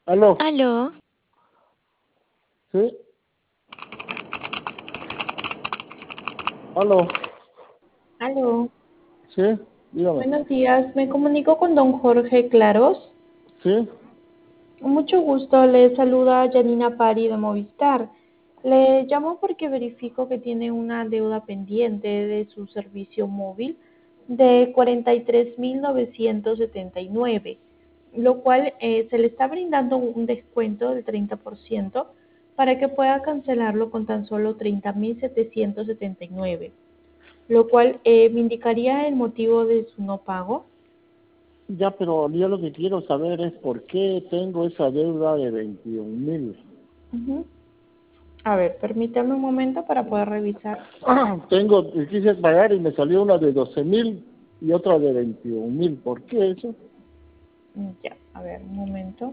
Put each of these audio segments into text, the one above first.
Aló, Aló, sí, aló, aló, sí, dígame, buenos días. Me comunico con don Jorge Claros. sí, Con mucho gusto, le saluda Janina Pari de Movistar. Le llamo porque verifico que tiene una deuda pendiente de su servicio móvil de 43.979, lo cual se le está brindando un descuento del 30% para que pueda cancelarlo con tan solo 30.779, lo cual me indicaría el motivo de su no pago. ya, pero yo lo que quiero saber es por qué tengo esa deuda de 21,000. Ujú. A ver, permítame un momento para poder revisar. Quise pagar y me salió una de 12,000 y otra de 21,000. ¿Por qué eso? Ya, a ver, un momento.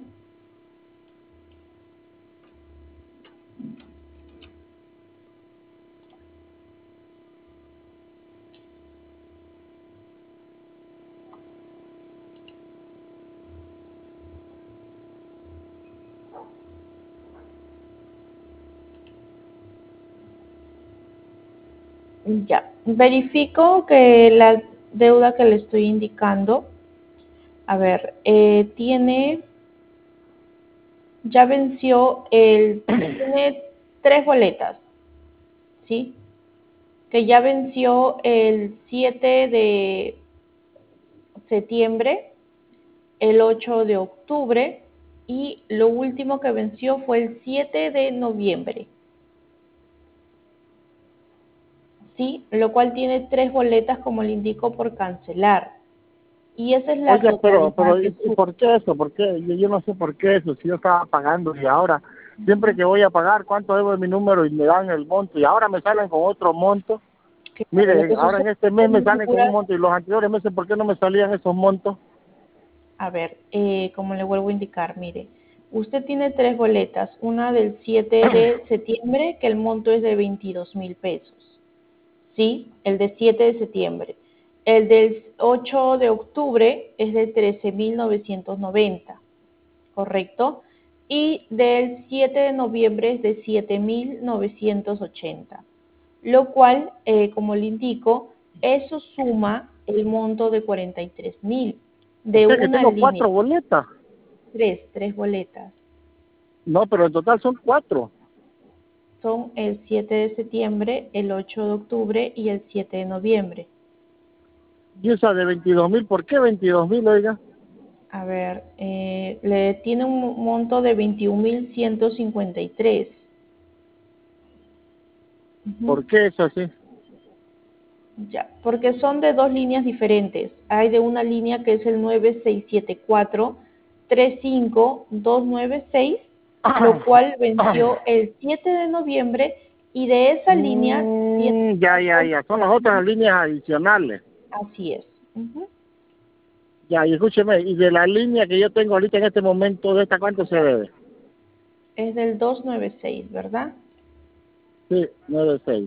Ya, verifico que la deuda que le estoy indicando, a ver, ya venció tiene tres boletas, ¿sí? Que ya venció el 7 de septiembre, el 8 de octubre y lo último que venció fue el 7 de noviembre. Sí, lo cual tiene tres boletas, como le indico, por cancelar. Y esa es la Oiga, totalidad ¿y de su... por qué eso? ¿Por qué? Yo no sé por qué eso, si yo estaba pagando y ahora, siempre que voy a pagar, ¿cuánto debo de mi número? Y me dan el monto y ahora me salen con otro monto. Claro, lo Mire, que ahora sucede en este es que mes me mi salen con un figura... monto y los anteriores meses, ¿por qué no me salían esos montos? A ver, como le vuelvo a indicar, mire, usted tiene tres boletas, una del 7 de septiembre, que el monto es de 22.000 pesos, ¿sí? El de 7 de septiembre. El del 8 de octubre es de 13.990. ¿Correcto? Y del 7 de noviembre es de 7.980, lo cual, como le indico, eso suma el monto de 43.000 O de sea que una tengo línea, cuatro boletas. tres boletas. No, pero en total son cuatro. Son el 7 de septiembre, el 8 de octubre y el 7 de noviembre. Y esa de 22,000, ¿por qué 22,000, oiga? A ver, le tiene un monto de 21.153. Ujú. ¿Por qué es así? Ya, porque son de dos líneas diferentes. Hay de una línea que es el 9674-35296, lo cual venció el 7 de noviembre, y de esa línea tiene otras, Ya. Son las otras líneas adicionales. así es. Ujú. Ya, y escúcheme, y de la línea que yo tengo ahorita en este momento, ¿de esta cuánto se debe? Es del 296, ¿verdad? Sí, 96.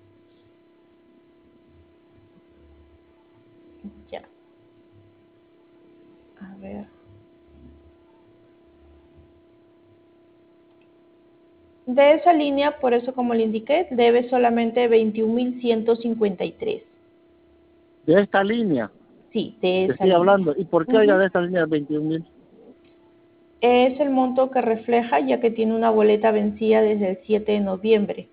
Ya, a ver. De esa línea, por eso como le indiqué, debe solamente 21.153. De esta línea Sí, de que esa estoy línea. hablando. ¿Y por qué, oiga, Ujú. de esta línea de 21,000? Es el monto que refleja, ya que tiene una boleta vencida desde el 7 de noviembre,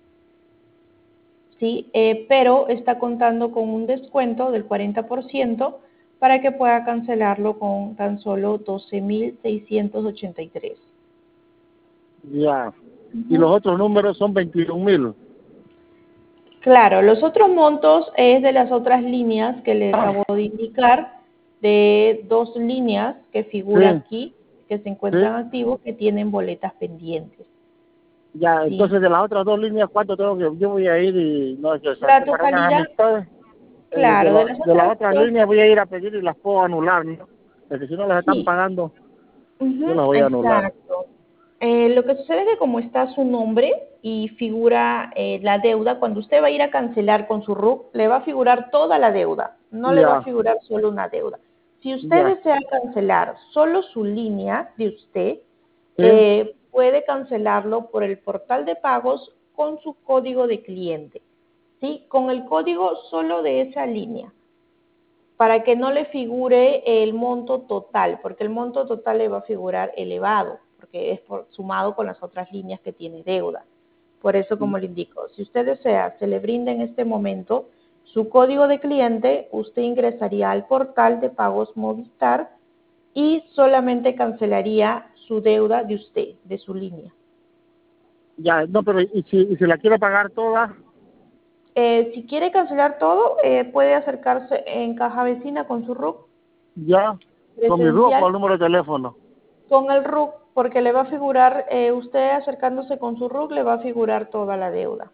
¿sí? Pero está contando con un descuento del 40% para que pueda cancelarlo con tan solo 12.683. Ya. Y Ujú. los otros números son 21,000. Claro, los otros montos es de las otras líneas que le acabo de indicar, de dos líneas que figura Sí, aquí, que se sí. encuentran activos, que tienen boletas pendientes, Ya, ¿sí? entonces de las otras dos líneas, ¿cuánto tengo que? Yo voy a ir y, no sé, La para unas totalidad, amistades, claro, de las de las otras otras dos, líneas voy a ir a pedir y las puedo anular, ¿no? Porque si no las están sí. pagando, yo Ujú, las voy a anular. exacto. Lo que sucede es que como está su nombre y figura la deuda, cuando usted va a ir a cancelar con su RUC, le va a figurar toda la deuda, no le va a Ya, figurar solo una deuda. Si usted ya. desea cancelar solo su línea de usted, Sí. puede cancelarlo por el portal de pagos con su código de cliente, ¿sí? Con el código solo de esa línea, para que no le figure el monto total, porque el monto total le va a figurar elevado, porque es sumado con las otras líneas que tiene deuda. Por eso, como le indico, si usted desea, se le brinda en este momento su código de cliente, usted ingresaría al portal de pagos Movistar y solamente cancelaría su deuda de usted, de su línea. Ya, no, pero ¿y si la quiero pagar toda? Si quiere cancelar todo, puede acercarse en Caja Vecina con su RUC Ya, con mi RUC o presencial, el número de teléfono. con el RUC, porque le va a figurar, usted acercándose con su RUC, le va a figurar toda la deuda.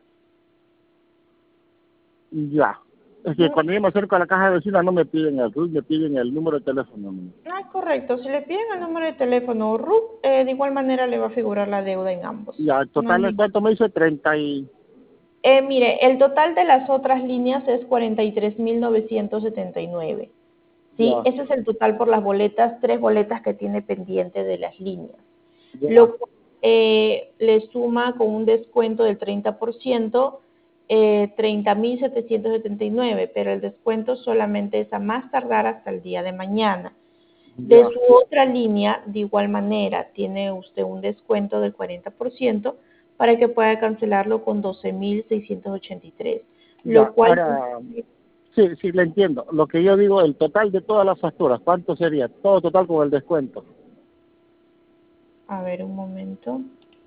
Ya. Es que Ujú. cuando yo me acerco a la caja de vecina no me piden el RUC, me piden el número de teléfono. Ah, correcto. Si le piden el número de teléfono o RUC, de igual manera le va a figurar la deuda en ambos. Ya, el No hay total, ningún. ¿cuánto me dice? 30 y... Mire, el total de las otras líneas es 43.979. ¿Sí? Ya, Ese es el total por las boletas, 3 boletas que tiene pendiente de las líneas. ya, Lo cual le suma con un descuento del 30%, 30.779, pero el descuento solamente es a más tardar hasta el día de mañana. De ya, su otra línea, de igual manera, tiene usted un descuento del 40% para que pueda cancelarlo con 12.683, ya. lo cual, Ahora, sí, sí, le entiendo. Lo que yo digo, el total de todas las facturas, ¿cuánto sería? Todo total con el descuento. a ver un momento,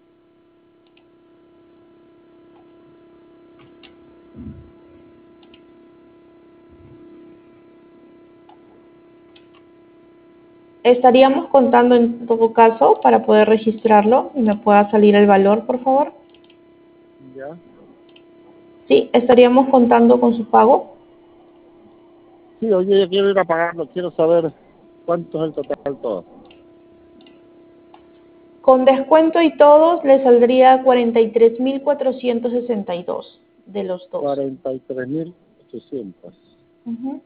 estaríamos contando en todo caso para poder registrarlo y me pueda salir el valor, por favor. Ya. Sí, estaríamos contando con su pago. Sí, oye, yo quiero ir a pagarlo, quiero saber cuánto es el total todo. Con descuento y todos le saldría 43.462 de los dos. 43.800. Ujú.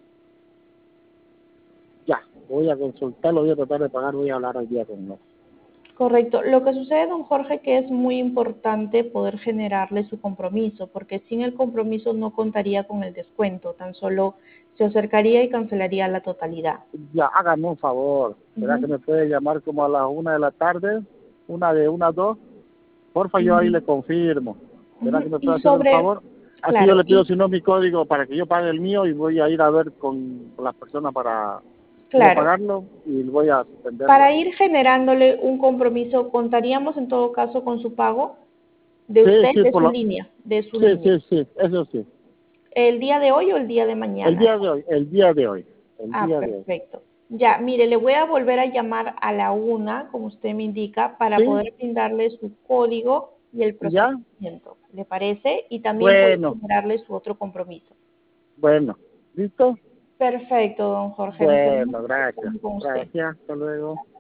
Ya, voy a consultarlo, voy a tratar de pagar, voy a hablar hoy día con él. Correcto. Lo que sucede, don Jorge, que es muy importante poder generarle su compromiso, porque sin el compromiso no contaría con el descuento, tan solo se acercaría y cancelaría la totalidad. Ya, hágame un favor. ¿Será que Ujú. me puede llamar como a las 1 de la tarde? Una a 2. Porfa, yo ahí Ujú. le confirmo. ¿Será Ujú. que me puede Y hacer el sobre, favor? Así yo claro, le pido, y si no, mi código para que yo pague el mío y voy a ir a ver con las personas para cómo claro, pagarlo y voy a suspenderlo. para ir generándole un compromiso, contaríamos en todo caso con su pago de Sí, usted, sí, de su línea, de su sí, línea. sí, sí, eso sí. ¿El día de hoy o el día de El mañana? día de hoy, el día de hoy, el Ah, día de hoy. perfecto. Ya, mire, le voy a volver a llamar a la 1, como usted me indica, para ¿Sí? poder brindarle su código y el ¿Ya? procedimiento. ¿Le parece? Y también poder Bueno, generarle su otro compromiso. bueno. ¿Listo? Perfecto, don Jorge. Nos quedamos Bueno, gracias. con usted. Gracias, hasta luego.